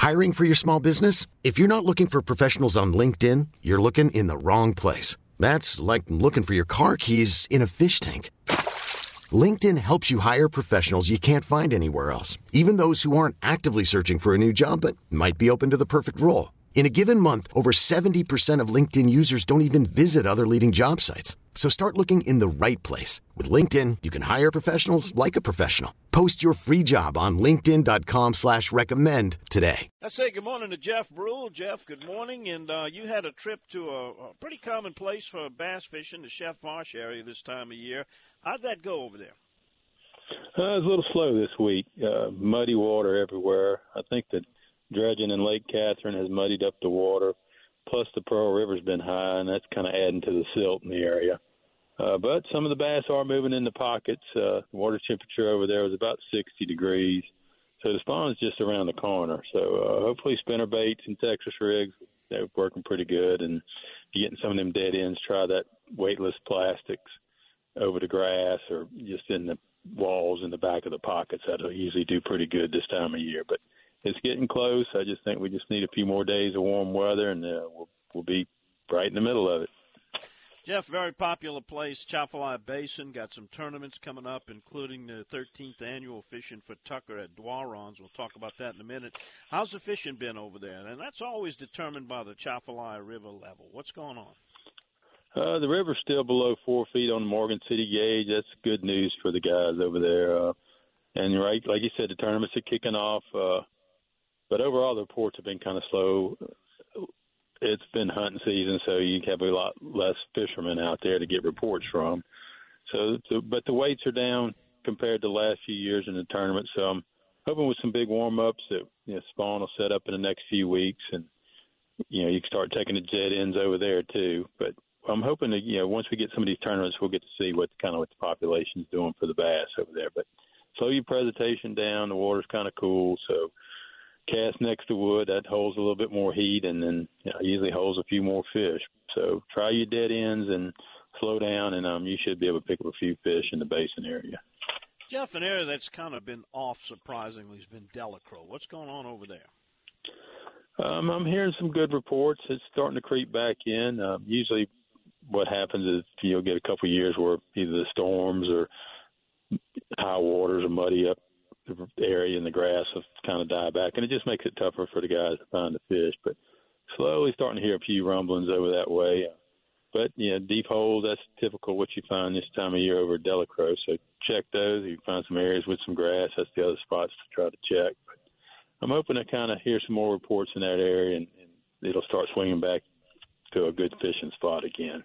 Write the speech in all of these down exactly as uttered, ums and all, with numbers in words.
Hiring for your small business? If you're not looking for professionals on LinkedIn, you're looking in the wrong place. That's like looking for your car keys in a fish tank. LinkedIn helps you hire professionals you can't find anywhere else, even those who aren't actively searching for a new job but might be open to the perfect role. In a given month, over seventy percent of LinkedIn users don't even visit other leading job sites. So start looking in the right place. With LinkedIn, you can hire professionals like a professional. Post your free job on linkedin.com slash recommend today. Let's say good morning to Jeff Brule. Jeff, good morning. And uh, you had a trip to a, a pretty common place for bass fishing, the Chef Marsh area this time of year. How'd that go over there? Uh, it was a little slow this week. Uh, muddy water everywhere. I think that dredging in Lake Catherine has muddied up the water. Plus the Pearl River's been high, and that's kind of adding to the silt in the area. Uh, but some of the bass are moving in the pockets. Uh, the water temperature over there was about sixty degrees. So the spawn's just around the corner. So uh, hopefully spinner baits and Texas rigs, they're working pretty good. And if you're getting some of them dead ends, try that weightless plastics over the grass or just in the walls in the back of the pockets. That'll usually do pretty good this time of year. But it's getting close. I just think we just need a few more days of warm weather, and uh, we'll, we'll be right in the middle of it. Jeff, very popular place, Chafalaya Basin. Got some tournaments coming up, including the thirteenth annual Fishing for Tucker at Dwarons. We'll talk about that in a minute. How's the fishing been over there? And that's always determined by the Chafalaya River level. What's going on? Uh, the river's still below four feet on the Morgan City gauge. That's good news for the guys over there. Uh, and right, like you said, the tournaments are kicking off. Uh, but overall, the reports have been kind of slow. It's been hunting season, so you have a lot less fishermen out there to get reports from. So, so but the weights are down compared to the last few years in the tournament. So I'm hoping with some big warm-ups that you know, spawn will set up in the next few weeks, and you know you can start taking the jet ends over there too. But I'm hoping that you know once we get some of these tournaments, we'll get to see what kind of what the population's doing for the bass over there. But slow your presentation down. The water's kind of cool, so. Cast next to wood, that holds a little bit more heat, and then you know, usually holds a few more fish. So try your dead ends and slow down, and um, you should be able to pick up a few fish in the basin area. Jeff, an area that's kind of been off, surprisingly, has been Delacroix. What's going on over there? Um, I'm hearing some good reports. It's starting to creep back in. Um, usually what happens is you'll get a couple of years where either the storms or high waters or muddy up the area and the grass have kind of died back, and it just makes it tougher for the guys to find the fish. But slowly starting to hear a few rumblings over that way. But, you know, deep holes, that's typical what you find this time of year over at Delacroix. So check those. You find some areas with some grass. That's the other spots to try to check. But I'm hoping to kind of hear some more reports in that area, and, and it'll start swinging back to a good fishing spot again.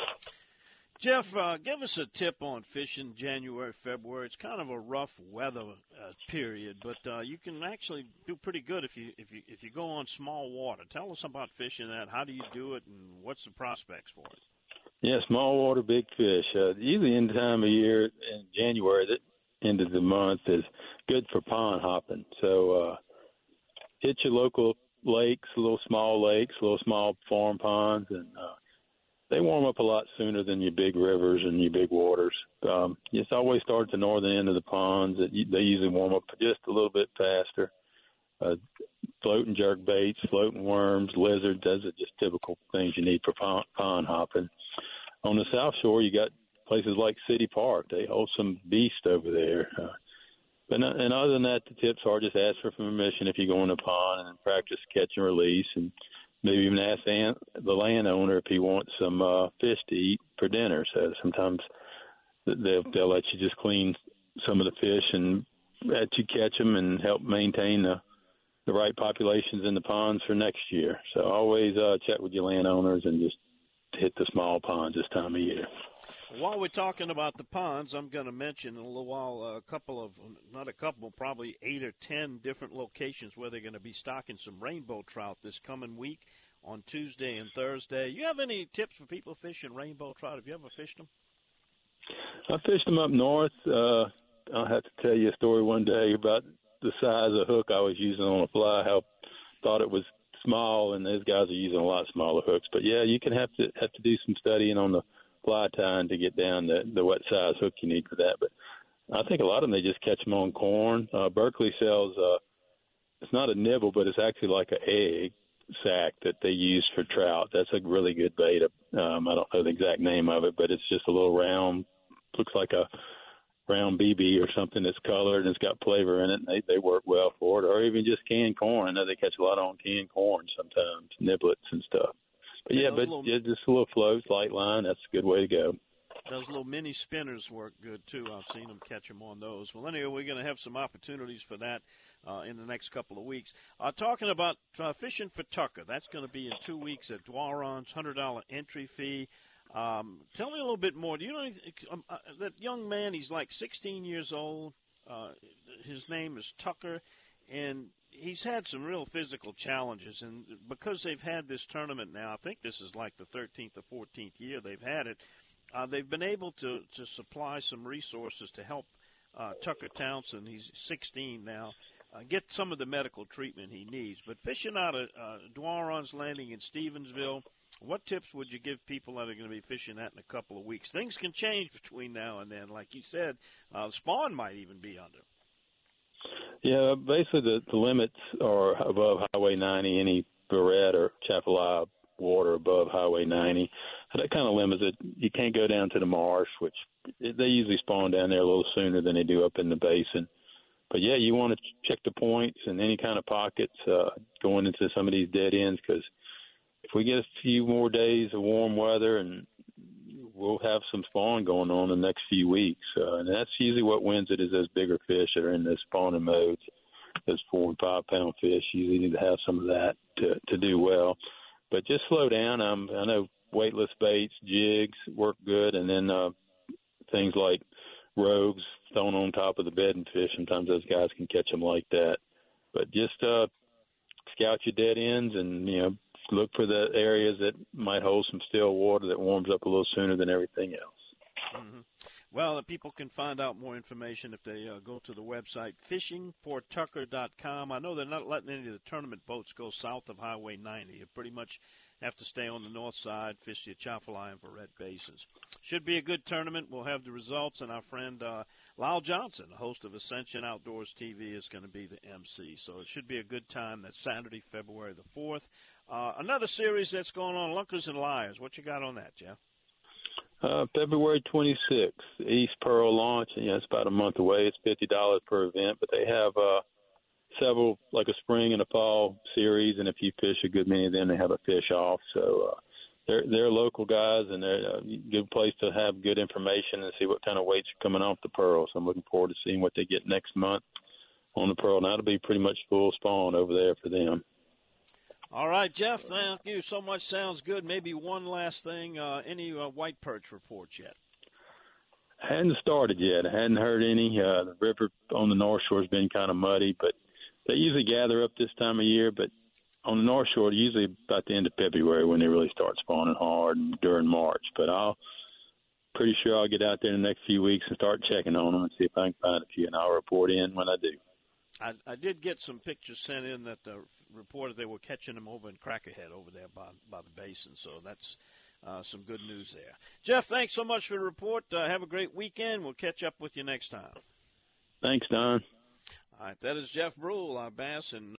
Jeff, uh, give us a tip on fishing January, February. It's kind of a rough weather uh, period, but uh, you can actually do pretty good if you if you if you go on small water. Tell us about fishing that. How do you do it, and what's the prospects for it? Yeah, small water, big fish. Uh, usually, in the time of year in January, the end of the month is good for pond hopping. So, uh, hit your local lakes, little small lakes, little small farm ponds, and uh, they warm up a lot sooner than your big rivers and your big waters. Um, it's always starts at the northern end of the ponds. It, they usually warm up just a little bit faster. Uh, floating jerk baits, floating worms, lizards, those are just typical things you need for pond, pond hopping. On the South Shore, you got places like City Park. They hold some beast over there. Uh, but not, and other than that, the tips are just ask for permission if you go in the pond and practice catch and release, and maybe even ask the, the landowner if he wants some uh, fish to eat for dinner. So sometimes they'll, they'll let you just clean some of the fish and let you catch them and help maintain the, the right populations in the ponds for next year. So always uh, check with your landowners and just hit the small ponds this time of year. While we're talking about the ponds, I'm going to mention in a little while a couple of, not a couple, probably eight or ten different locations where they're going to be stocking some rainbow trout this coming week on Tuesday and Thursday. You have any tips for people fishing rainbow trout? Have you ever fished them? I fished them up north. Uh, I'll have to tell you a story one day about the size of hook I was using on a fly. How I thought it was small, and those guys are using a lot smaller hooks. But yeah, you can have to have to do some studying on the fly tying to get down the, the what size hook you need for that. But I think a lot of them, they just catch them on corn. Uh, Berkeley sells uh, it's not a nibble, but it's actually like an egg sack that they use for trout. That's a really good bait. Um, I don't know the exact name of it, but it's just a little round, looks like a round B B or something that's colored and it's got flavor in it. And they, they work well for it, or even just canned corn. I know they catch a lot on canned corn sometimes, niblets and stuff. But yeah, yeah but little, yeah, just a little floats, light line. That's a good way to go. Those little mini spinners work good, too. I've seen them catch them on those. Well, anyway, we're going to have some opportunities for that uh, in the next couple of weeks. Uh, talking about uh, fishing for Tucker, that's going to be in two weeks at Dwaron's, one hundred dollars entry fee. Um, tell me a little bit more. Do you know um, uh, that young man? He's like sixteen years old. Uh, his name is Tucker, and he's had some real physical challenges. And because they've had this tournament now, I think this is like the thirteenth or fourteenth year they've had it. Uh, they've been able to, to supply some resources to help uh, Tucker Townsend, he's sixteen now, uh, get some of the medical treatment he needs. But fishing out of uh, Dwaron's Landing in Stevensville, what tips would you give people that are going to be fishing that in a couple of weeks? Things can change between now and then. Like you said, uh, spawn might even be under. Yeah, basically the, the limits are above Highway ninety, any Barrett or Chapelai water above Highway ninety. That kind of limits it. You can't go down to the marsh, which they usually spawn down there a little sooner than they do up in the basin. But, yeah, you want to check the points and any kind of pockets uh, going into some of these dead ends, because if we get a few more days of warm weather, and we'll have some spawn going on in the next few weeks. Uh, and that's usually what wins it, is those bigger fish that are in the spawning modes. Those four and five pound fish usually need to have some of that to, to do well. But just slow down. Um, I know weightless baits, jigs work good, and then uh, things like rogues thrown on top of the bedding fish. Sometimes those guys can catch them like that. But just uh, scout your dead ends and, you know, look for the areas that might hold some still water that warms up a little sooner than everything else. Mm-hmm. Well, people can find out more information if they uh, go to the website fishing for tucker dot com. I know they're not letting any of the tournament boats go south of Highway ninety. You pretty much have to stay on the north side, fish the Atchafalaya and Verret basins. Should be a good tournament. We'll have the results, and our friend uh, Lyle Johnson, the host of Ascension Outdoors T V, is going to be the M C. So it should be a good time. That's Saturday, February the fourth. Uh, another series that's going on, Lunkers and Liars. What you got on that, Jeff? Uh, February twenty-sixth, East Pearl launch. Yeah, it's about a month away. It's fifty dollars per event, but they have uh, several, like a spring and a fall series, and if you fish a good many of them, they have a fish off. So uh, they're they're local guys, and they're a good place to have good information and see what kind of weights are coming off the Pearl. So I'm looking forward to seeing what they get next month on the Pearl. Now it'll be pretty much full spawn over there for them. All right, Jeff, thank you so much. Sounds good. Maybe one last thing. Uh, any uh, white perch reports yet? I hadn't started yet. I hadn't heard any. Uh, the river on the North Shore has been kind of muddy, but they usually gather up this time of year. But on the North Shore, usually about the end of February when they really start spawning hard, and during March. But I'll pretty sure I'll get out there in the next few weeks and start checking on them and see if I can find a few, and I'll report in when I do. I, I did get some pictures sent in that uh, reported they were catching them over in Crackerhead over there by, by the basin. So that's uh, some good news there. Jeff, thanks so much for the report. Uh, have a great weekend. We'll catch up with you next time. Thanks, Don. All right, that is Jeff Brule, our bass. And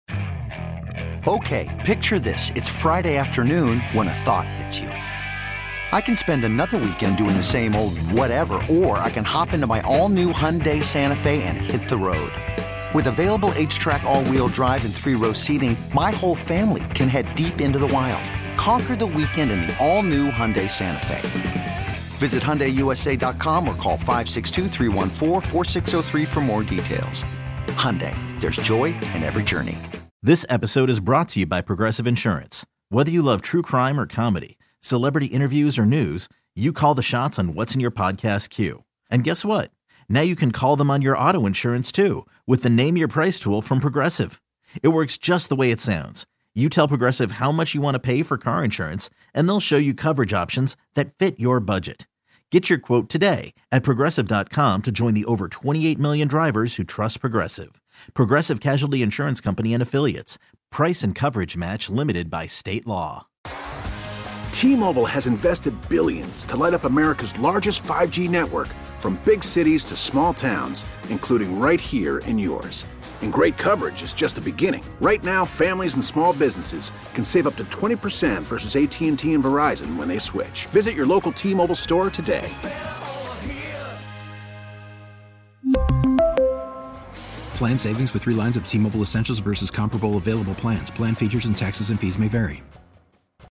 Okay, picture this. It's Friday afternoon when a thought hits you. I can spend another weekend doing the same old whatever, or I can hop into my all-new Hyundai Santa Fe and hit the road. With available H-Track all-wheel drive and three-row seating, my whole family can head deep into the wild. Conquer the weekend in the all-new Hyundai Santa Fe. Visit Hyundai U S A dot com or call five six two, three one four, four six zero three for more details. Hyundai, there's joy in every journey. This episode is brought to you by Progressive Insurance. Whether you love true crime or comedy, celebrity interviews or news, you call the shots on what's in your podcast queue. And guess what? Now you can call them on your auto insurance, too, with the Name Your Price tool from Progressive. It works just the way it sounds. You tell Progressive how much you want to pay for car insurance, and they'll show you coverage options that fit your budget. Get your quote today at Progressive dot com to join the over twenty-eight million drivers who trust Progressive. Progressive Casualty Insurance Company and Affiliates. Price and coverage match limited by state law. T-Mobile has invested billions to light up America's largest five G network, from big cities to small towns, including right here in yours. And great coverage is just the beginning. Right now, families and small businesses can save up to twenty percent versus A T and T and Verizon when they switch. Visit your local T-Mobile store today. Plan savings with three lines of T-Mobile Essentials versus comparable available plans. Plan features and taxes and fees may vary.